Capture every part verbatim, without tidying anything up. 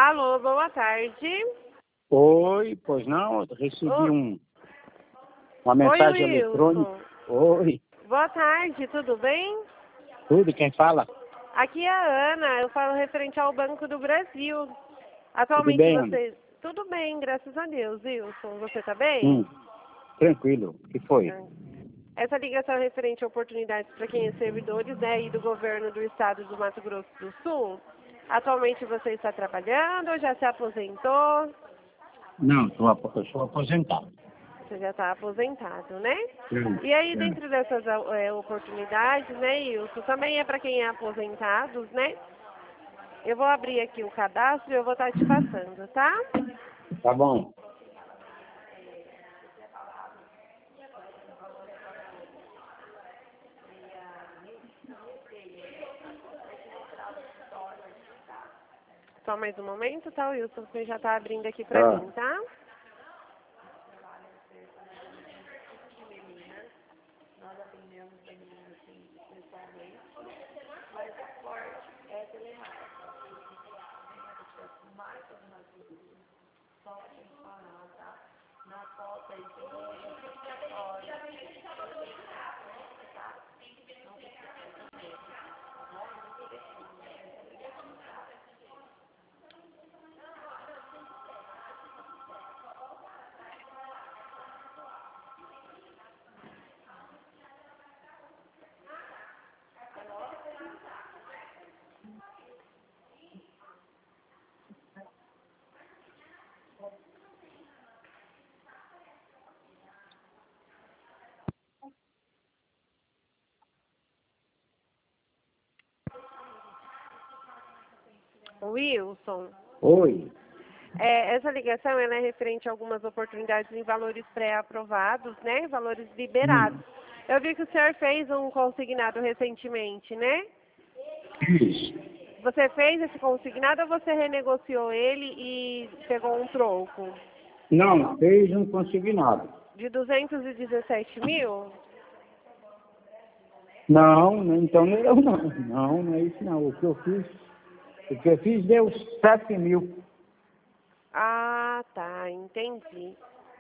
Alô, boa tarde. Oi, pois não, eu recebi Ô- um, uma mensagem Oi, eletrônica. Wilson. Oi, Boa tarde, tudo bem? tudo, quem fala? Aqui é a Ana, eu falo referente ao Banco do Brasil. Tudo Atualmente bem, Ana? você... Tudo bem, graças a Deus, Wilson. Você tá bem? Hum, tranquilo, o que foi? Ah. Essa ligação é referente a oportunidades para quem é servidores, né, e do governo do estado do Mato Grosso do Sul. Atualmente você está trabalhando ou já se aposentou? Não, tô, apo- eu sou aposentado. Você já está aposentado, né? Hum, E aí, hum. dentro dessas é, oportunidades, né, Wilson, também é para quem é aposentado, né? Eu vou abrir aqui o cadastro e eu vou estar te passando, tá? Tá bom. Só mais um momento, tá, Wilson? Você já está abrindo aqui para Ah, mim, tá? Wilson, oi. é, essa ligação ela é referente a algumas oportunidades em valores pré-aprovados, né? Valores liberados. Hum, Eu vi que o senhor fez um consignado recentemente, né? isso. Você fez esse consignado ou você renegociou ele e pegou um troco? Não, fez um consignado. De duzentos e dezessete mil? Não, não, então eu não. Não, não é isso não. O que eu fiz, o que eu fiz deu sete mil. Ah, tá, entendi.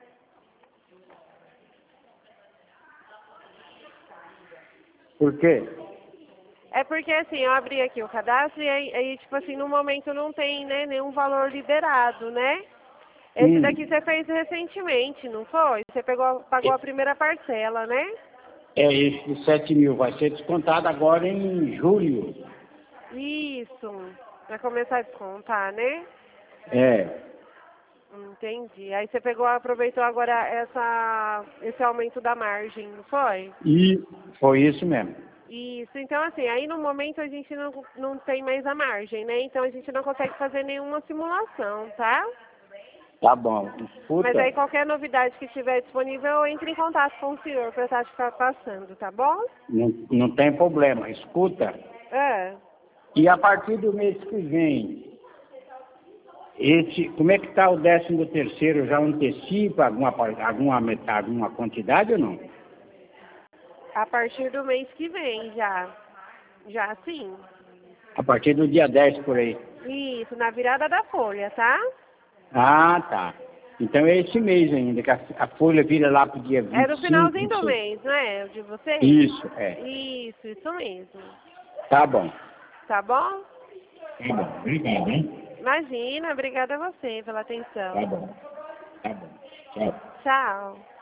Por quê? É porque assim, eu abri aqui o cadastro e aí, aí, tipo assim, no momento não tem, né, nenhum valor liberado, né? Esse daqui Hum, você fez recentemente, não foi? Você pegou, pagou a primeira parcela, né? é esse de sete mil, vai ser descontado agora em julho. Isso, vai começar a descontar, né? É, Entendi. Aí você pegou, aproveitou agora essa, esse aumento da margem, não foi? e foi isso mesmo. Isso, então assim, aí no momento a gente não, não tem mais a margem, né? Então a gente não consegue fazer nenhuma simulação, tá? Tá bom. Mas aí Escuta, qualquer novidade que estiver disponível, entre em contato com o senhor para estar ficar passando, tá bom? não, não tem problema. Escuta, É. e a partir do mês que vem, esse, como é que está o décimo terceiro? Já antecipa alguma, par- alguma, met- alguma quantidade ou não? A partir do mês que vem já. Já sim. A partir do dia dez por aí. Isso, na virada da folha, tá? Ah, tá. Então é esse mês ainda, que a, a folha vira lá para o dia É vinte no e cinco, finalzinho vinte e do seis. mês, não é? O de vocês? Isso, é. Isso, isso mesmo. Tá bom. Tá bom? Tá bom. Obrigado, hein? Imagina, obrigada a você pela Tá atenção. bom. Tá bom. Tchau. Tchau.